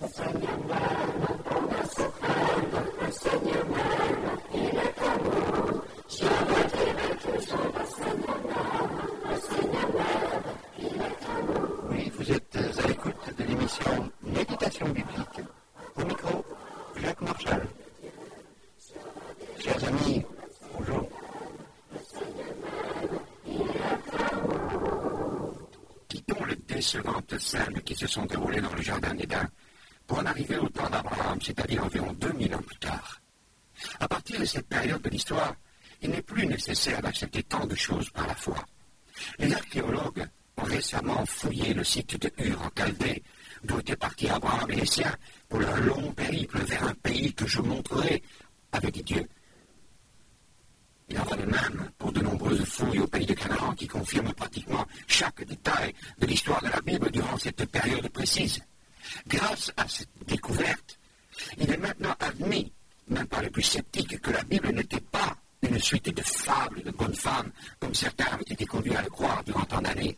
Oui, vous êtes à l'écoute de l'émission Méditation biblique. Au micro, Jacques Marchal. Chers amis, bonjour. Quittons les décevantes scènes qui se sont déroulées dans le jardin d'Éden pour en arriver au temps d'Abraham, c'est-à-dire environ 2000 ans plus tard. À partir de cette période de l'histoire, il n'est plus nécessaire d'accepter tant de choses par la foi. Les archéologues ont récemment fouillé le site de Ur en Chaldée, d'où étaient partis Abraham et les siens pour leur long périple vers un pays que je montrerai, avait dit Dieu. Il en va de même pour de nombreuses fouilles au pays de Canaan qui confirment pratiquement chaque détail de l'histoire de la Bible durant cette période précise. Grâce à cette découverte, il est maintenant admis, même par les plus sceptiques, que la Bible n'était pas une suite de fables de bonnes femmes, comme certains avaient été conduits à le croire durant tant d'années.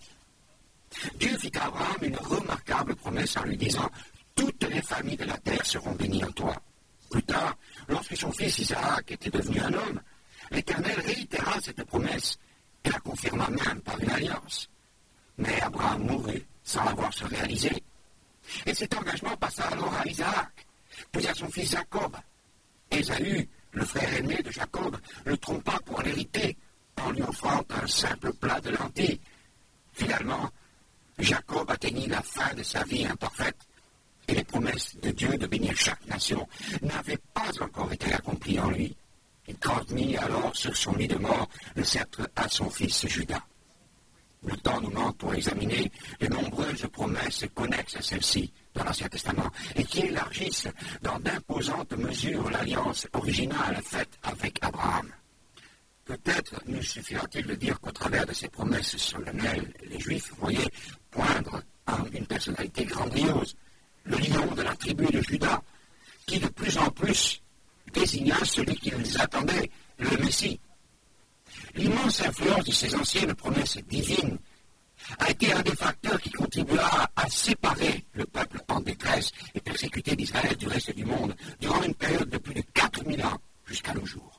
Dieu fit à Abraham une remarquable promesse en lui disant « Toutes les familles de la terre seront bénies en toi ». Plus tard, lorsque son fils Isaac était devenu un homme, l'Éternel réitéra cette promesse et la confirma même par une alliance. Mais Abraham mourut sans la voir se réaliser. Et cet engagement passa alors à Isaac, puis à son fils Jacob. Ésaü, le frère aîné de Jacob, le trompa pour l'hériter en lui offrant un simple plat de lentilles. Finalement, Jacob atteignit la fin de sa vie imparfaite et les promesses de Dieu de bénir chaque nation n'avaient pas encore été accomplies en lui. Il transmit alors sur son lit de mort le sceptre à son fils Judas. Le temps nous manque pour examiner les nombreuses promesses connexes à celle-ci dans l'Ancien Testament et qui élargissent dans d'imposantes mesures l'alliance originale faite avec Abraham. Peut-être nous suffira-t-il de dire qu'au travers de ces promesses solennelles, les Juifs voyaient poindre en une personnalité grandiose, le lion de la tribu de Juda, qui de plus en plus désigna celui qu'ils attendaient, le Messie. L'immense influence de ces anciennes promesses divines a été un des facteurs qui contribua à séparer le peuple en détresse et persécuté d'Israël du reste du monde durant une période de plus de 4000 ans jusqu'à nos jours.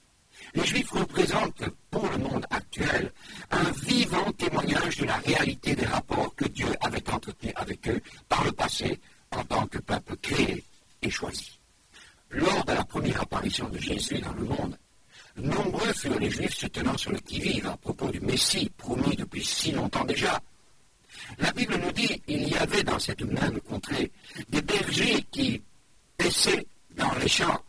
Les Juifs représentent pour le monde actuel un vivant témoignage de la réalité des rapports que Dieu avait entretenus avec eux par le passé en tant que peuple créé et choisi. Lors de la première apparition de Jésus dans le monde, nombreux furent les Juifs se tenant sur le qui-vive à propos du Messie promis depuis si longtemps déjà. La Bible nous dit qu'il y avait dans cette même contrée des bergers qui paissaient dans les champs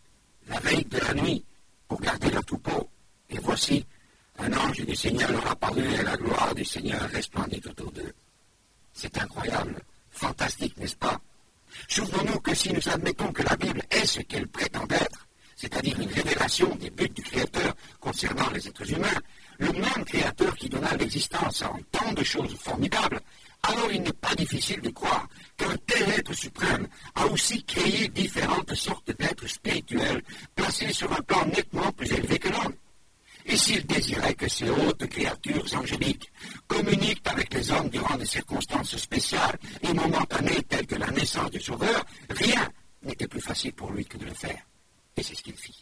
la veille de la nuit pour garder leurs troupeaux. Et voici, un ange du Seigneur leur apparut et la gloire du Seigneur resplendit autour d'eux. C'est incroyable, fantastique, n'est-ce pas? Souvenons-nous que si nous admettons que la Bible est ce qu'elle prétend être, c'est-à-dire une révélation des buts du Créateur concernant les êtres humains, le même Créateur qui donna l'existence en tant de choses formidables, alors il n'est pas difficile de croire qu'un tel être suprême a aussi créé différentes sortes d'êtres spirituels placés sur un plan nettement plus élevé que l'homme. Et s'il désirait que ces hautes créatures angéliques communiquent avec les hommes durant des circonstances spéciales et momentanées telles que la naissance du Sauveur, rien n'était plus facile pour lui que de le faire. Et c'est ce qu'il fit.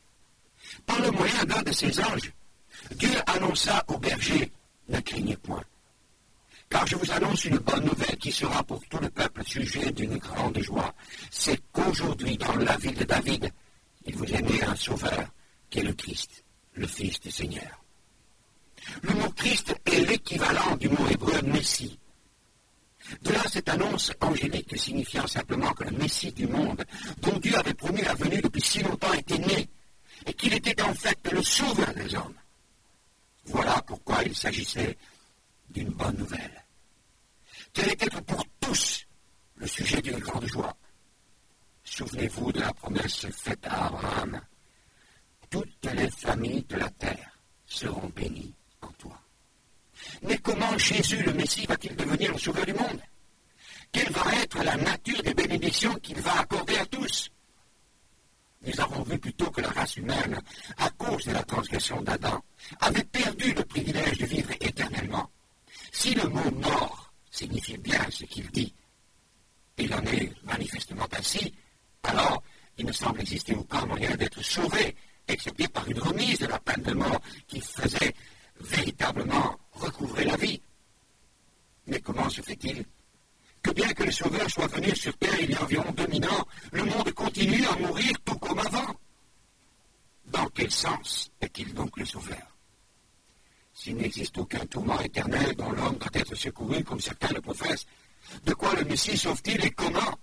Par le moyen d'un de ses anges, Dieu annonça aux bergers « Ne craignez point, car je vous annonce une bonne nouvelle qui sera pour tout le peuple sujet d'une grande joie. C'est qu'aujourd'hui, dans la ville de David, il vous est né un Sauveur, qui est le Christ, le Fils du Seigneur. » Le mot Christ est l'équivalent du mot hébreu Messie. De là, cette annonce angélique signifiant simplement que le Messie du monde, dont Dieu avait promis la venue depuis si longtemps, était né, et qu'il était en fait le sauveur des hommes. Voilà pourquoi il s'agissait d'une bonne nouvelle. Quel était pour tous le sujet d'une grande joie. Souvenez-vous de la promesse faite à Abraham. Toutes les familles de la terre seront bénies en toi. Mais comment Jésus, le Messie, va-t-il devenir le sauveur du monde? Quelle va être la nature des bénédictions qu'il va accorder à tous? Nous avons vu plutôt que la race humaine, à cause de la transgression d'Adam, avait perdu le privilège de vivre éternellement. Si le mot « mort » signifie bien ce qu'il dit, et il en est manifestement ainsi, alors il ne semble exister aucun moyen d'être sauvé, excepté par une remise de la peine de mort qui faisait véritablement recouvrer la vie. Mais comment se fait-il que bien que le Sauveur soit venu sur terre il y a environ 2000 ans, le monde continue à mourir tout comme avant? Dans quel sens est-il donc le Sauveur? S'il n'existe aucun tourment éternel dont l'homme doit être secouru, comme certains le professent, de quoi le Messie sauve-t-il et comment?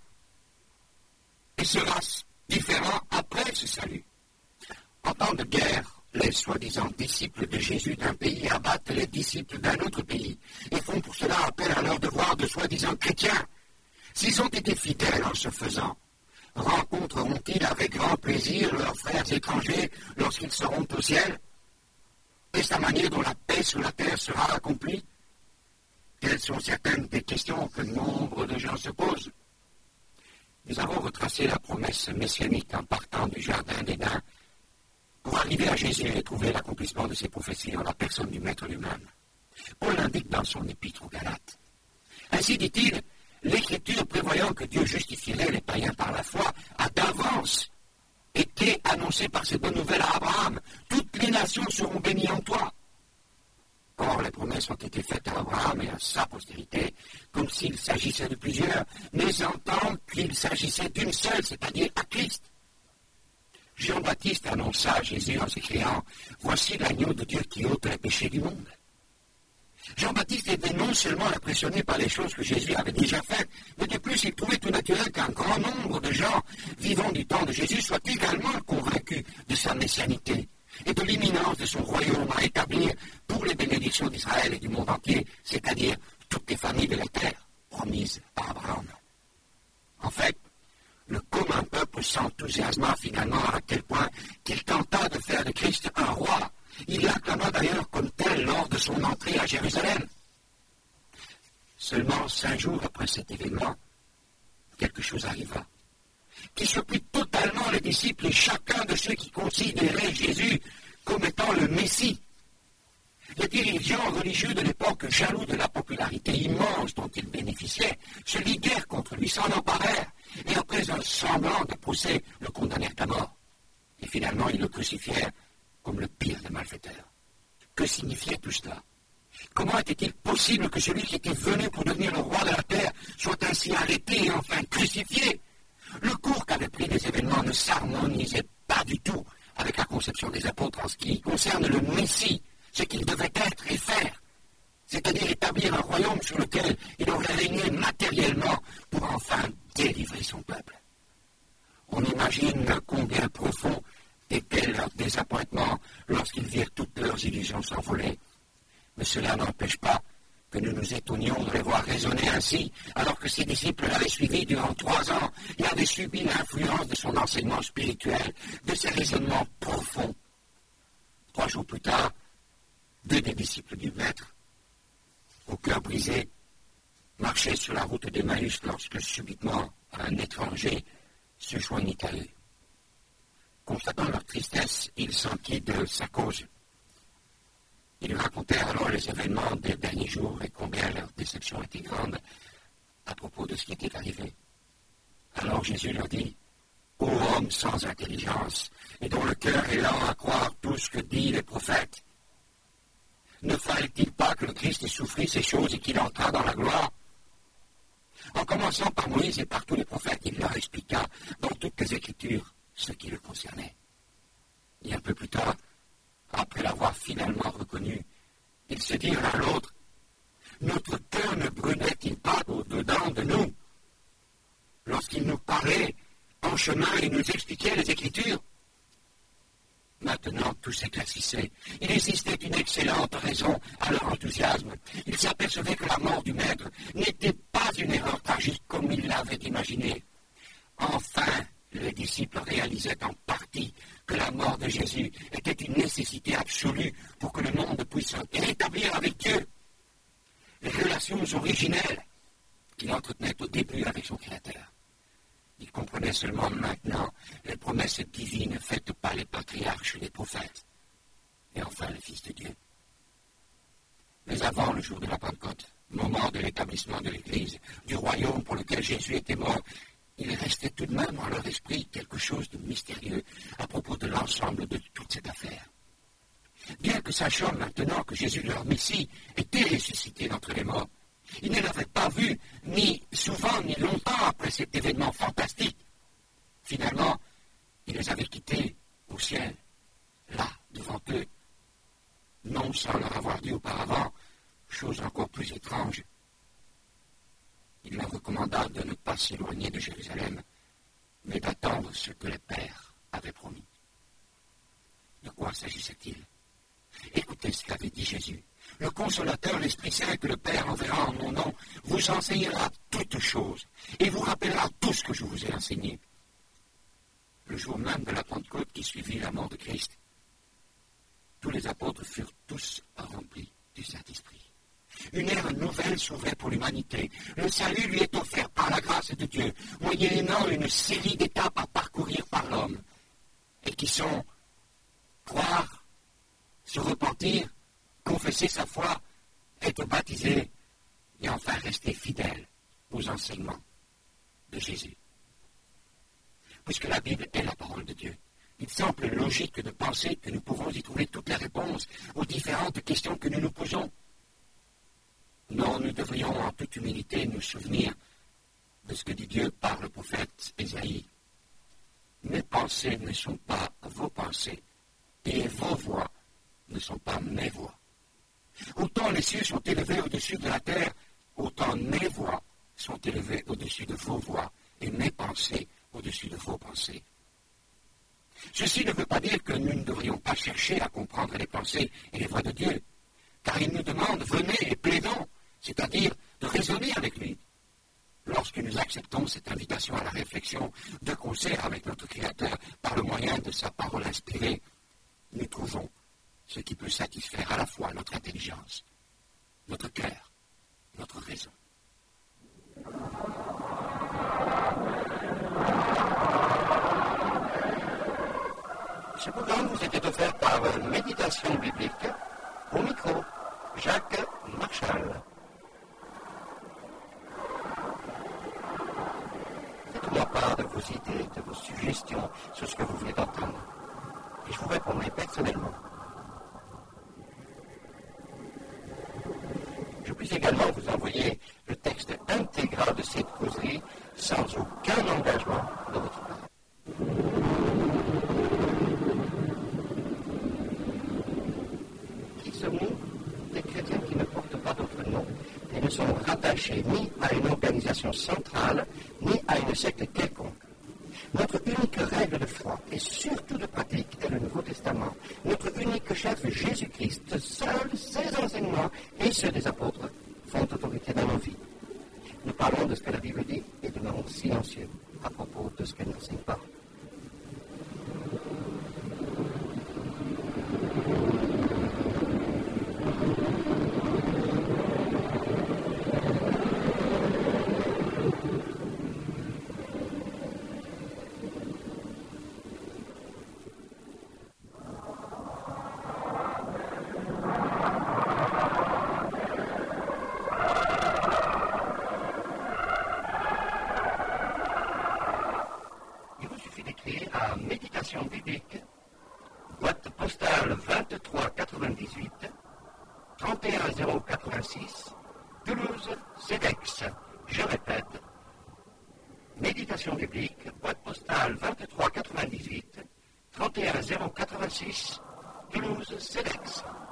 Et sera-ce différent après ce salut? En temps de guerre, les soi-disant disciples de Jésus d'un pays abattent les disciples d'un autre pays et font pour cela appel à leur devoir de soi-disant chrétiens. S'ils ont été fidèles en ce faisant, rencontreront-ils avec grand plaisir leurs frères étrangers lorsqu'ils seront au ciel? Est-ce la manière dont la paix sur la terre sera accomplie? Telles sont certaines des questions que nombre de gens se posent. Nous avons retracé la promesse messianique en partant du jardin d'Éden pour arriver à Jésus et trouver l'accomplissement de ses prophéties en la personne du Maître lui-même. Paul l'indique dans son épître aux Galates. Ainsi dit-il, l'Écriture prévoyant que Dieu justifierait les païens par la foi a d'avance été annoncée par cette bonne nouvelle à Abraham. Toutes les nations seront bénies en toi. Or, les promesses ont été faites à Abraham et à sa postérité, comme s'il s'agissait de plusieurs, mais en tant qu'il s'agissait d'une seule, c'est-à-dire à Christ. Jean-Baptiste annonça à Jésus en s'écriant « Voici l'agneau de Dieu qui ôte les péchés du monde ». Jean-Baptiste était non seulement impressionné par les choses que Jésus avait déjà faites, mais de plus il trouvait tout naturel qu'un grand nombre de gens vivant du temps de Jésus soient également convaincus de sa messianité et de l'imminence de son royaume à établir pour les bénédictions d'Israël et du monde entier, c'est-à-dire toutes les familles de la terre promises par Abraham. En fait, le commun peuple s'enthousiasma finalement à tel point qu'il tenta de faire de Christ un roi. Il l'acclama d'ailleurs comme tel lors de son entrée à Jérusalem. Seulement 5 jours après cet événement, quelque chose arriva, qui surprit totalement les disciples et chacun de ceux qui considéraient Jésus comme étant le Messie. Les dirigeants religieux de l'époque, jaloux de la popularité immense dont il bénéficiait, se liguèrent contre lui, s'en emparèrent, et après un semblant de procès, le condamnèrent à mort. Et finalement, ils le crucifièrent comme le pire des malfaiteurs. Que signifiait tout cela? Comment était-il possible que celui qui était venu pour devenir le roi de la terre soit ainsi arrêté et enfin crucifié? Le cours qu'avaient pris les événements ne s'harmonisait pas du tout avec la conception des apôtres en ce qui concerne le Messie, ce qu'il devait être et faire, c'est-à-dire établir un royaume sur lequel il aurait régné matériellement pour enfin délivrer son peuple. On imagine combien profond était leur désappointement lorsqu'ils virent toutes leurs illusions s'envoler. Mais cela n'empêche pas que nous nous étonnions de les voir raisonner ainsi, alors que ses disciples l'avaient suivi durant 3 ans et avaient subi l'influence de son enseignement spirituel, de ses raisonnements profonds. 3 jours plus tard, 2 des disciples du Maître, au cœur brisé, marchaient sur la route d'Emmaüs lorsque subitement un étranger se joignit à eux. Constatant leur tristesse, il s'enquit de sa cause. Ils racontèrent alors les événements des derniers jours et combien leur déception était grande à propos de ce qui était arrivé. Alors Jésus leur dit, « Ô homme sans intelligence, et dont le cœur est lent à croire tout ce que disent les prophètes, ne fallait-il pas que le Christ souffrit ces choses et qu'il entra dans la gloire ?» En commençant par Moïse et par tous les prophètes, il leur expliqua dans toutes les Écritures ce qui le concernait. Et un peu plus tard, après l'avoir finalement reconnu, ils se dirent l'un à l'autre, « Notre cœur ne brûlait-il pas au-dedans de nous lorsqu'il nous parlait en chemin et nous expliquait les Écritures ?» Maintenant, tout s'éclaircissait. Il existait une excellente raison à leur enthousiasme. Ils s'apercevaient que la mort du Maître n'était pas une erreur tragique comme ils l'avaient imaginé. Enfin, les disciples réalisaient en partie que la mort de Jésus était une nécessité absolue pour que le monde puisse se rétablir avec Dieu. Les relations originelles qu'il entretenait au début avec son Créateur. Il comprenait seulement maintenant les promesses divines faites par les patriarches et les prophètes, et enfin le Fils de Dieu. Mais avant le jour de la Pentecôte, moment de l'établissement de l'Église, du royaume pour lequel Jésus était mort, il restait tout de même dans leur esprit quelque chose de mystérieux à propos de l'ensemble de toute cette affaire. Bien que sachant maintenant que Jésus, leur Messie, était ressuscité d'entre les morts, ils ne l'avaient pas vu ni souvent ni longtemps après cet événement fantastique. Finalement, il les avait quittés au ciel, là, devant eux, non sans leur avoir dit auparavant, chose encore plus étrange, il leur recommanda de ne pas s'éloigner de Jérusalem, mais d'attendre ce que le Père avait promis. De quoi s'agissait-il? Écoutez ce qu'avait dit Jésus. Le Consolateur, l'Esprit Saint que le Père enverra en mon nom, vous enseignera toutes choses et vous rappellera tout ce que je vous ai enseigné. Le jour même de la Pentecôte qui suivit la mort de Christ, tous les apôtres furent tous remplis du Saint-Esprit. Une ère nouvelle s'ouvrait pour l'humanité. Le salut lui est offert par la grâce de Dieu, moyennant une série d'étapes à parcourir par l'homme, et qui sont croire, se repentir, confesser sa foi, être baptisé, et enfin rester fidèle aux enseignements de Jésus. Puisque la Bible est la parole de Dieu, il semble logique de penser que nous pouvons y trouver toutes les réponses aux différentes questions que nous nous posons. Non, nous devrions en toute humilité nous souvenir de ce que dit Dieu par le prophète Ésaïe. Mes pensées ne sont pas vos pensées, et vos voix ne sont pas mes voix. Autant les cieux sont élevés au-dessus de la terre, autant mes voix sont élevées au-dessus de vos voix, et mes pensées au-dessus de vos pensées. Ceci ne veut pas dire que nous ne devrions pas chercher à comprendre les pensées et les voies de Dieu, car il nous demande, venez et plaidons, c'est-à-dire de raisonner avec lui. Lorsque nous acceptons cette invitation à la réflexion de concert avec notre Créateur par le moyen de sa parole inspirée, nous trouvons ce qui peut satisfaire à la fois notre intelligence, notre cœur, notre raison. Ce programme vous était offert par Méditation biblique, au micro, Jacques Marchal. Faites-moi part de vos idées, de vos suggestions sur ce que vous venez d'entendre, et je vous répondrai personnellement. Je puis également vous envoyer le texte intégral de cette causerie sans aucun engagement de votre part. Qui sommes-nous? Des chrétiens qui ne portent pas d'autre nom et ne sont rattachés ni à une organisation centrale, ni à une secte quelconque. Notre unique règle de foi et surtout de pratique est le Nouveau Testament. Notre unique chef, Jésus-Christ, seul ses enseignements et ceux des apôtres font autorité dans nos vies. Nous parlons de ce que la Bible dit et demeurons silencieux à propos de ce qu'elle n'enseigne pas. Méditation biblique, boîte postale 2398, 31086, Toulouse, CEDEX. Je répète, Méditation biblique, boîte postale 2398, 31086, Toulouse, CEDEX.